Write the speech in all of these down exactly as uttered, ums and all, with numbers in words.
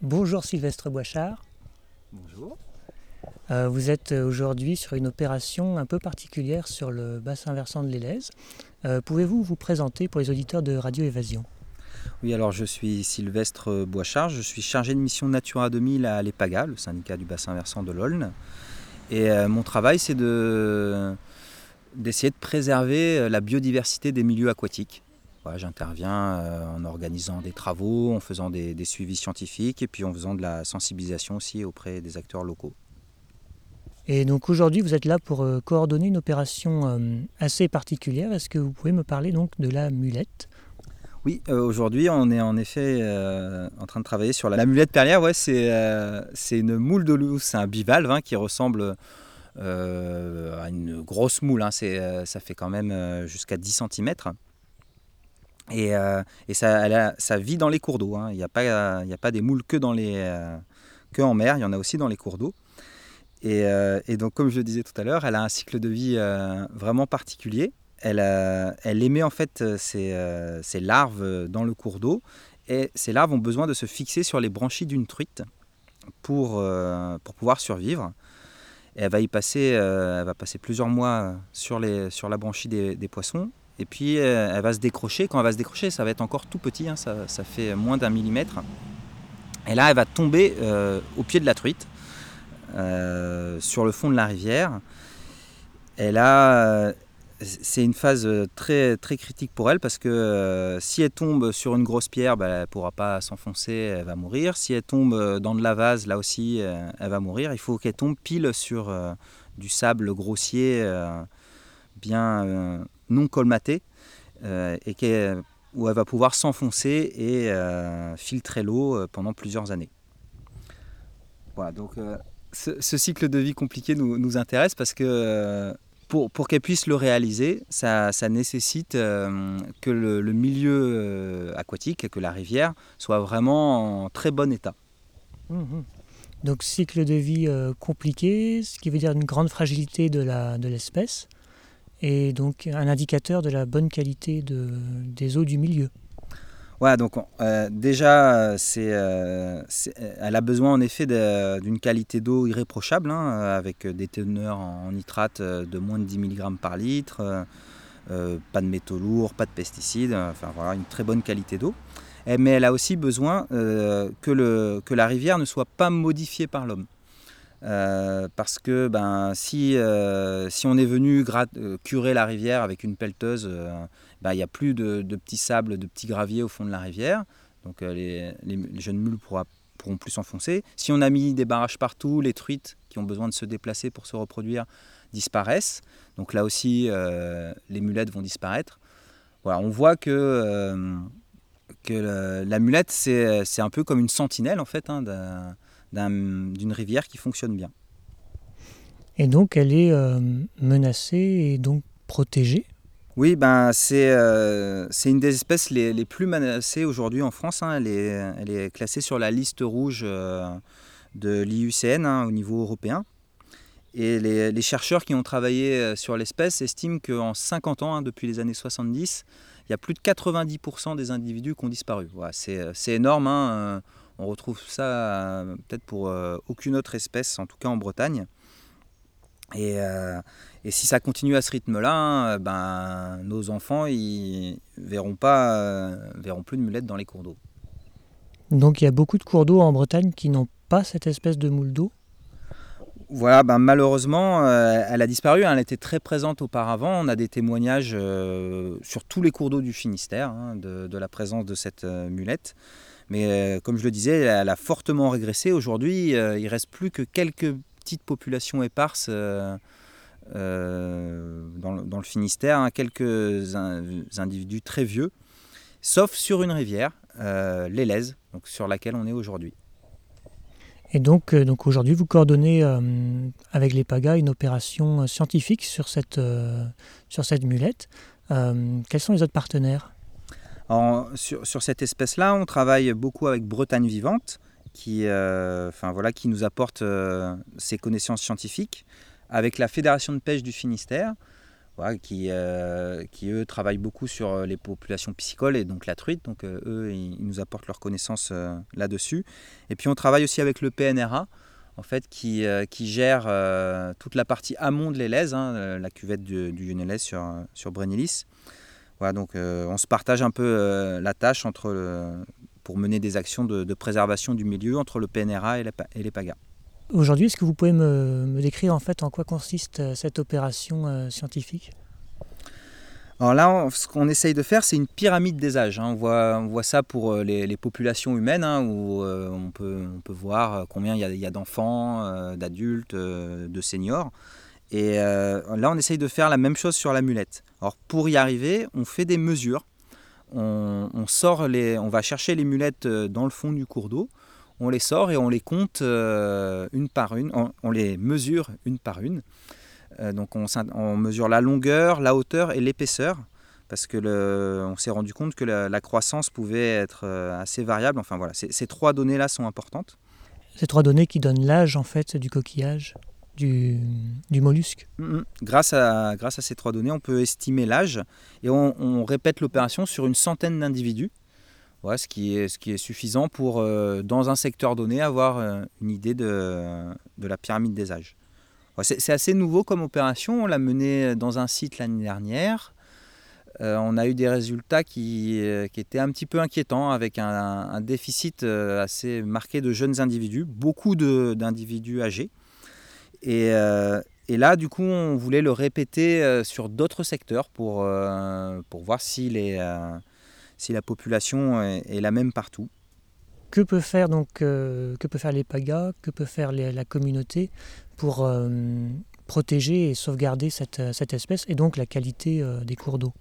Bonjour Sylvestre Boichard. Bonjour. Euh, vous êtes aujourd'hui sur une opération un peu particulière sur le bassin versant de l'Élèze. Euh, pouvez-vous vous présenter pour les auditeurs de Radio Évasion? Oui, alors je suis Sylvestre Boichard, je suis chargé de mission Natura deux mille à l'EPAGA, le syndicat du bassin versant de l'Aulne. Et euh, mon travail, c'est de, d'essayer de préserver la biodiversité des milieux aquatiques. Voilà, j'interviens euh, en organisant des travaux, en faisant des, des suivis scientifiques et puis en faisant de la sensibilisation aussi auprès des acteurs locaux. Et donc aujourd'hui, vous êtes là pour euh, coordonner une opération euh, assez particulière. Est-ce que vous pouvez me parler donc de la mulette? Oui, euh, aujourd'hui, on est en effet euh, en train de travailler sur la, la mulette perlière. Ouais, c'est, euh, c'est une moule de loup, c'est un bivalve hein, qui ressemble euh, à une grosse moule. Hein. C'est, euh, ça fait quand même euh, jusqu'à dix centimètres. Et, euh, et ça, elle a, ça vit dans les cours d'eau. Hein. Il n'y a, pas, il n'y a pas des moules que, dans les, euh, que en mer, il y en a aussi dans les cours d'eau. Et, euh, et donc, comme je le disais tout à l'heure, elle a un cycle de vie euh, vraiment particulier. Elle, euh, elle émet en fait ses, euh, ses larves dans le cours d'eau. Et ces larves ont besoin de se fixer sur les branchies d'une truite pour, euh, pour pouvoir survivre. Et elle va y passer, euh, elle va passer plusieurs mois sur, les, sur la branchie des, des poissons. Et puis euh, elle va se décrocher. Quand elle va se décrocher, ça va être encore tout petit, hein, ça, ça fait moins d'un millimètre. Et là, elle va tomber euh, au pied de la truite, euh, sur le fond de la rivière. Et là, c'est une phase très, très critique pour elle parce que euh, si elle tombe sur une grosse pierre, bah, elle ne pourra pas s'enfoncer, elle va mourir. Si elle tombe dans de la vase, là aussi, euh, elle va mourir. Il faut qu'elle tombe pile sur euh, du sable grossier, euh, bien euh, non colmaté, euh, et qu'elle, où elle va pouvoir s'enfoncer et euh, filtrer l'eau pendant plusieurs années. Voilà, donc euh, ce, ce cycle de vie compliqué nous, nous intéresse parce que euh, Pour, pour qu'elle puisse le réaliser, ça, ça nécessite euh, que le, le milieu euh, aquatique, que la rivière, soit vraiment en très bon état. Mmh. Donc cycle de vie euh, compliqué, ce qui veut dire une grande fragilité de, la, de l'espèce, et donc un indicateur de la bonne qualité de, des eaux du milieu. Voilà, donc euh, déjà, c'est, euh, c'est, elle a besoin en effet de, d'une qualité d'eau irréprochable, hein, avec des teneurs en nitrate de moins de dix milligrammes par litre, euh, pas de métaux lourds, pas de pesticides, enfin voilà, une très bonne qualité d'eau. Mais elle a aussi besoin euh, que, le, que la rivière ne soit pas modifiée par l'homme. Euh, parce que ben, si, euh, si on est venu grat- euh, curer la rivière avec une pelleteuse, euh, ben, il n'y a plus de, de petits sables, de petits graviers au fond de la rivière. Donc euh, les, les, les jeunes mules pourra, pourront plus s'enfoncer. Si on a mis des barrages partout, les truites qui ont besoin de se déplacer pour se reproduire disparaissent. Donc là aussi, euh, les mulettes vont disparaître. Voilà, on voit que, euh, que la, la mulette, c'est, c'est un peu comme une sentinelle en fait, hein, d'un, d'un, d'une rivière qui fonctionne bien. Et donc elle est euh, menacée et donc protégée. Oui, ben, c'est, euh, c'est une des espèces les, les plus menacées aujourd'hui en France. Hein. Elle, est, elle est classée sur la liste rouge euh, de l'I U C N hein, au niveau européen. Et les, les chercheurs qui ont travaillé sur l'espèce estiment qu'en cinquante ans, hein, depuis les années soixante-dix, il y a plus de quatre-vingt-dix pour cent des individus qui ont disparu. Voilà, c'est, c'est énorme. Hein. On retrouve ça euh, peut-être pour euh, aucune autre espèce, en tout cas en Bretagne. Et, euh, et si ça continue à ce rythme-là, ben, nos enfants ils verront pas, euh, verront plus de mulettes dans les cours d'eau. Donc il y a beaucoup de cours d'eau en Bretagne qui n'ont pas cette espèce de moule d'eau. Voilà, ben, malheureusement, euh, elle a disparu. Hein, elle était très présente auparavant. On a des témoignages euh, sur tous les cours d'eau du Finistère hein, de, de la présence de cette euh, mulette. Mais euh, comme je le disais, elle a fortement régressé. Aujourd'hui, euh, il ne reste plus que quelques petites populations éparses euh, euh, dans, le, dans le Finistère, hein, quelques in, individus très vieux, sauf sur une rivière, euh, l'Élèze, donc sur laquelle on est aujourd'hui. Et donc, euh, donc aujourd'hui, vous coordonnez euh, avec l'EPAGA une opération euh, scientifique sur cette, euh, sur cette mulette. Euh, quels sont les autres partenaires ? Alors, sur, sur cette espèce-là, on travaille beaucoup avec Bretagne Vivante, qui, euh, enfin, voilà, qui nous apporte euh, ses connaissances scientifiques, avec la Fédération de pêche du Finistère, voilà, qui, euh, qui eux travaillent beaucoup sur les populations piscicoles et donc la truite. Donc euh, eux, ils, ils nous apportent leurs connaissances euh, là-dessus. Et puis on travaille aussi avec le P N R A, en fait, qui, euh, qui gère euh, toute la partie amont de l'Élèze, hein, la cuvette du, du Yonne-Élèze sur, sur Brennilis. Voilà, donc euh, on se partage un peu euh, la tâche entre le, pour mener des actions de, de préservation du milieu entre le P N R A et, la, et les PAGA. Aujourd'hui, est-ce que vous pouvez me, me décrire en fait en quoi consiste euh, cette opération euh, scientifique ? Alors là, on, ce qu'on essaye de faire, c'est une pyramide des âges. Hein. On, voit, on voit ça pour euh, les, les populations humaines, hein, où euh, on, peut, on peut voir combien il y a, il y a d'enfants, euh, d'adultes, euh, de seniors. Et euh, là, on essaye de faire la même chose sur la mulette. Alors pour y arriver, on fait des mesures. On, on, sort les, on va chercher les mulettes dans le fond du cours d'eau. On les sort et on les compte euh, une par une, on, on les mesure une par une. Euh, donc on, on mesure la longueur, la hauteur et l'épaisseur, parce que le, on s'est rendu compte que la, la croissance pouvait être euh, assez variable. Enfin voilà, ces, ces trois données-là sont importantes. Ces trois données qui donnent l'âge en fait du coquillage, du, du mollusque. Mmh, grâce, à, grâce à ces trois données, on peut estimer l'âge et on, on répète l'opération sur une centaine d'individus. Ouais, ce, qui est, ce qui est suffisant pour, euh, dans un secteur donné, avoir euh, une idée de, de la pyramide des âges. Ouais, c'est, c'est assez nouveau comme opération. On l'a menée dans un site l'année dernière. Euh, on a eu des résultats qui, euh, qui étaient un petit peu inquiétants, avec un, un déficit euh, assez marqué de jeunes individus, beaucoup de, d'individus âgés. Et, euh, et là, du coup, on voulait le répéter euh, sur d'autres secteurs pour, euh, pour voir si les... Euh, si la population est, est la même partout. Que peut faire donc euh, que peut faire les PAGA, que peut faire les, la communauté pour euh, protéger et sauvegarder cette, cette espèce et donc la qualité euh, des cours d'eau?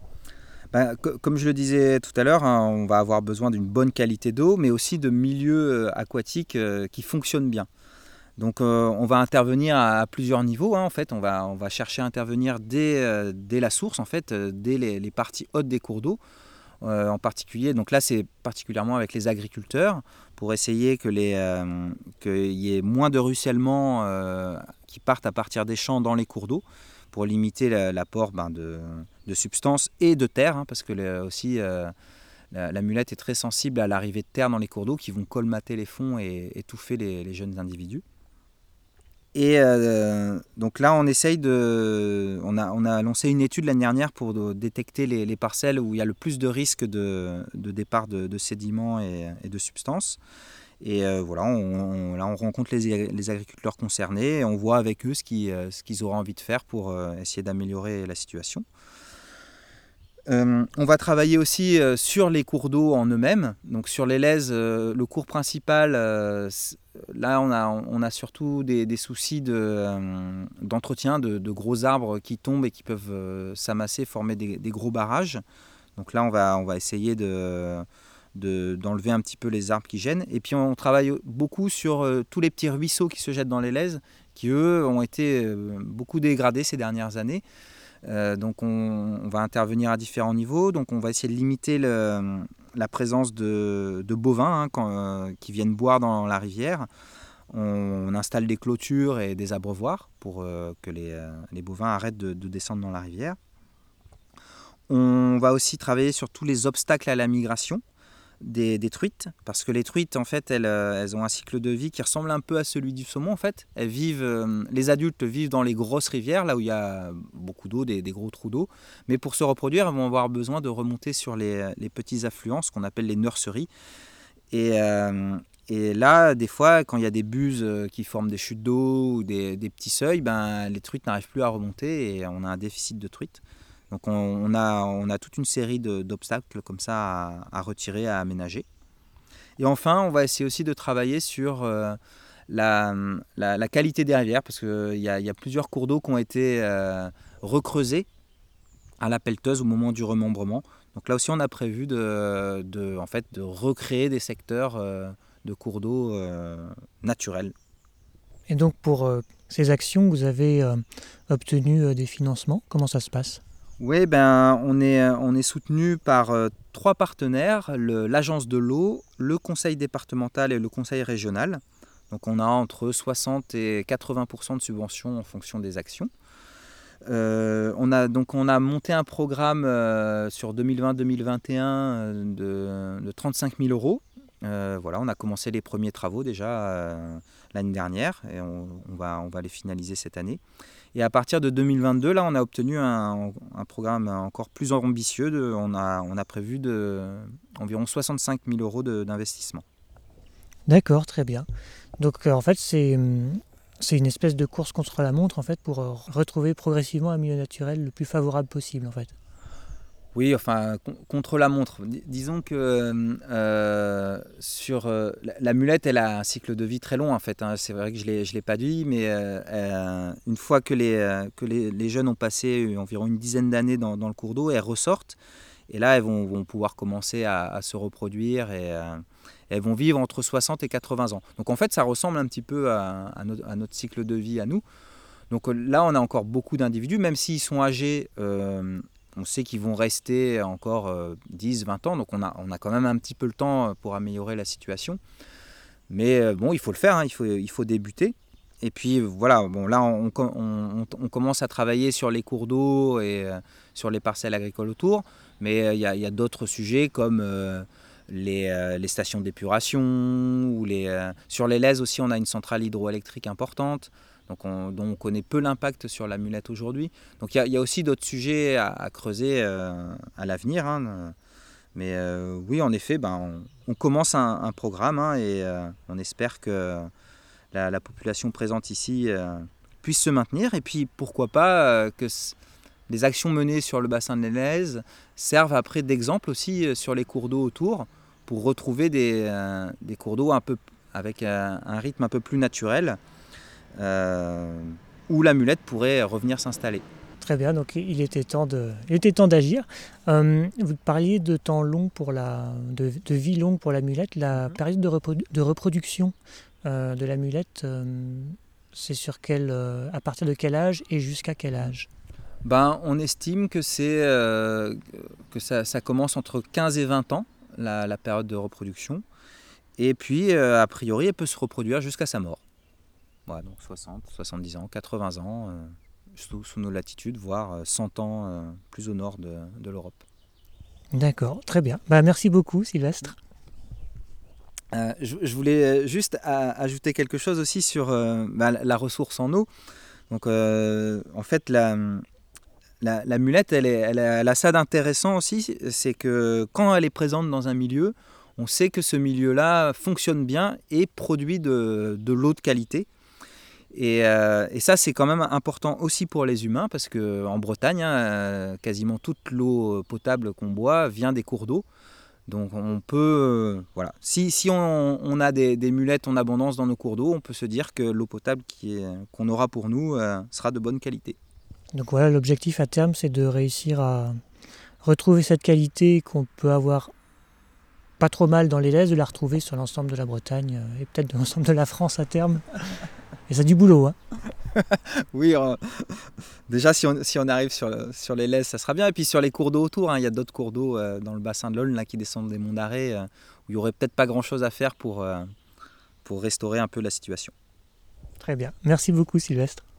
Ben, co- comme je le disais tout à l'heure, hein, on va avoir besoin d'une bonne qualité d'eau, mais aussi de milieux euh, aquatiques euh, qui fonctionnent bien. Donc euh, on va intervenir à, à plusieurs niveaux. Hein, en fait, on va, on va chercher à intervenir dès, euh, dès la source, en fait, euh, dès les, les parties hautes des cours d'eau. Euh, en particulier, donc là c'est particulièrement avec les agriculteurs pour essayer que les, euh, qu'il y ait moins de ruissellement euh, qui partent à partir des champs dans les cours d'eau pour limiter la, l'apport ben, de, de substances et de terre, hein, parce que les, aussi euh, la, la mulette est très sensible à l'arrivée de terre dans les cours d'eau qui vont colmater les fonds et étouffer les, les jeunes individus. Et euh, donc là, on essaye de, on a, on a lancé une étude l'année dernière pour de, détecter les, les parcelles où il y a le plus de risques de, de départ de, de sédiments et, et de substances. Et euh, voilà, on, on, là, on rencontre les, les agriculteurs concernés et on voit avec eux ce, qui, ce qu'ils auraient envie de faire pour euh, essayer d'améliorer la situation. Euh, on va travailler aussi euh, sur les cours d'eau en eux-mêmes. Donc sur l'Élèze, euh, le cours principal, euh, là on a, on a surtout des, des soucis de, euh, d'entretien, de, de gros arbres qui tombent et qui peuvent euh, s'amasser, former des, des gros barrages. Donc là on va, on va essayer de, de, d'enlever un petit peu les arbres qui gênent. Et puis on travaille beaucoup sur euh, tous les petits ruisseaux qui se jettent dans l'Élèze, qui eux ont été euh, beaucoup dégradés ces dernières années. Euh, donc on, on va intervenir à différents niveaux. Donc on va essayer de limiter le, la présence de, de bovins hein, quand, euh, qui viennent boire dans la rivière. On, on installe des clôtures et des abreuvoirs pour euh, que les, euh, les bovins arrêtent de, de descendre dans la rivière. On va aussi travailler sur tous les obstacles à la migration des, des truites, parce que les truites en fait elles, elles ont un cycle de vie qui ressemble un peu à celui du saumon en fait. Elles vivent, euh, les adultes vivent dans les grosses rivières là où il y a beaucoup d'eau, des, des gros trous d'eau, mais pour se reproduire elles vont avoir besoin de remonter sur les, les petits affluents, ce qu'on appelle les nurseries. Et, euh, et là des fois quand il y a des buses qui forment des chutes d'eau ou des, des petits seuils, ben, les truites n'arrivent plus à remonter et on a un déficit de truites. Donc on, on, a, on a toute une série de, d'obstacles comme ça à, à retirer, à aménager. Et enfin, on va essayer aussi de travailler sur euh, la, la, la qualité des rivières, parce qu'il y, y a plusieurs cours d'eau qui ont été euh, recreusés à la pelleteuse au moment du remembrement. Donc là aussi, on a prévu de, de, en fait, de recréer des secteurs euh, de cours d'eau euh, naturels. Et donc pour euh, ces actions, vous avez euh, obtenu euh, des financements. Comment ça se passe ? Oui, ben, on est, on est soutenu par euh, trois partenaires, le, l'agence de l'eau, le conseil départemental et le conseil régional. Donc on a entre soixante et quatre-vingts pour cent de subventions en fonction des actions. Euh, on a donc on a monté un programme euh, sur deux mille vingt deux mille vingt et un euh, de, de trente-cinq mille euros. Euh, voilà, on a commencé les premiers travaux déjà euh, l'année dernière et on, on va, on va les finaliser cette année. Et à partir de deux mille vingt-deux, là, on a obtenu un, un programme encore plus ambitieux. De, on, a, on a prévu de, environ soixante-cinq mille euros de, d'investissement. D'accord, très bien. Donc euh, en fait, c'est, hum, c'est une espèce de course contre la montre en fait pour euh, retrouver progressivement un milieu naturel le plus favorable possible en fait. Oui, enfin, con- contre la montre. Dis- Disons que euh, sur euh, la, la mulette, elle a un cycle de vie très long en fait, hein. C'est vrai que je l'ai, je l'ai pas dit, mais euh, euh, une fois que les, euh, que les, les jeunes ont passé environ une dizaine d'années dans, dans le cours d'eau, elles ressortent. Et là, elles vont, vont pouvoir commencer à, à se reproduire et euh, elles vont vivre entre soixante et quatre-vingts ans. Donc en fait, ça ressemble un petit peu à, à notre, à notre cycle de vie à nous. Donc euh, là, on a encore beaucoup d'individus, même s'ils sont âgés, euh, on sait qu'ils vont rester encore euh, dix, vingt ans. Donc on a, on a quand même un petit peu le temps pour améliorer la situation. Mais euh, bon, il faut le faire, hein, il faut, il faut débuter. Et puis voilà, bon, là on, on- on- on commence à travailler sur les cours d'eau et euh, sur les parcelles agricoles autour. Mais euh, il y a, il y a d'autres sujets comme euh, les, euh, les stations d'épuration. Ou les, euh, sur les Lèzes aussi, on a une centrale hydroélectrique importante, donc on, dont on connaît peu l'impact sur la mulette aujourd'hui. Donc il y a, il y a aussi d'autres sujets à, à creuser euh, à l'avenir, hein. Mais euh, oui, en effet, ben, on, on commence un, un programme, hein, et euh, on espère que la, la population présente ici euh, puisse se maintenir. Et puis pourquoi pas euh, que c- les actions menées sur le bassin de l'Elèze servent après d'exemple aussi euh, sur les cours d'eau autour pour retrouver des, euh, des cours d'eau un peu, avec euh, un rythme un peu plus naturel, euh, où la mulette pourrait revenir s'installer. Très bien, donc il était temps de, il était temps d'agir. Euh, vous parliez de temps long pour la, de, de vie longue pour la mulette. La Mhm. période de, reprodu- de reproduction euh, de la mulette, euh, c'est sur quel, euh, à partir de quel âge et jusqu'à quel âge? Ben, on estime que, c'est, euh, que ça, ça commence entre quinze et vingt ans, la, la période de reproduction. Et puis, euh, a priori, elle peut se reproduire jusqu'à sa mort. Voilà, donc soixante, soixante-dix ans, quatre-vingts ans, euh, sous, sous nos latitudes, voire euh, cent ans euh, plus au nord de, de l'Europe. D'accord, très bien. Bah, merci beaucoup, Sylvestre. Euh, je, je voulais juste a- ajouter quelque chose aussi sur euh, bah, la la ressource en eau. Donc, euh, en fait, la, la, la mulette, elle, est- elle a, elle a ça d'intéressant aussi, c'est que quand elle est présente dans un milieu, on sait que ce milieu-là fonctionne bien et produit de, de l'eau de qualité. Et, euh, et ça, c'est quand même important aussi pour les humains, parce qu'en Bretagne, hein, euh, quasiment toute l'eau potable qu'on boit vient des cours d'eau. Donc on peut, euh, voilà, si, si on, on a des, des mulettes en abondance dans nos cours d'eau, on peut se dire que l'eau potable qui est- qu'on aura pour nous euh, sera de bonne qualité. Donc voilà, l'objectif à terme, c'est de réussir à retrouver cette qualité qu'on peut avoir pas trop mal dans les Lèzes, de la retrouver sur l'ensemble de la Bretagne euh, et peut-être de l'ensemble de la France à terme. Et ça a du boulot, hein. Oui, euh, déjà si on, si on arrive sur, le- sur les Lèzes, ça sera bien. Et puis sur les cours d'eau autour, hein, il y a d'autres cours d'eau euh, dans le bassin de l'Aulne là, qui descendent des monts d'Arrée, euh, où il n'y aurait peut-être pas grand-chose à faire pour, euh, pour restaurer un peu la situation. Très bien. Merci beaucoup, Sylvestre.